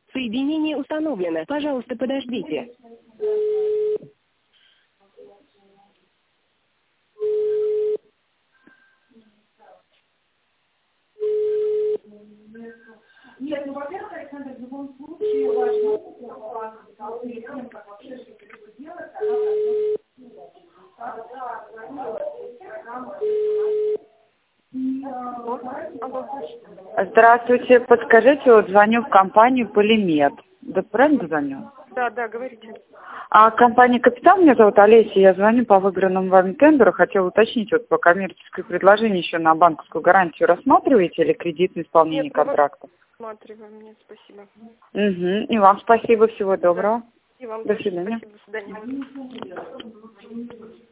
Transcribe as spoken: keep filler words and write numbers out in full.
Соединение установлено. Пожалуйста, подождите. Нет, ну, во-первых, Александр, в любом случае важно, как вообще что-то делать, Здравствуйте, подскажите, вот звоню в компанию Полимед. Да, правильно звоню? Да, да, говорите. А компания «Капитал», меня зовут Олеся, я звоню по выигранному вами тендеру. Хотела уточнить, вот по коммерческое предложение еще на банковскую гарантию рассматриваете или кредитное исполнение Нет, контракта? Рассматриваем, нет, спасибо. Угу. И вам спасибо, всего доброго. И вам До тоже свидания. спасибо, до свидания.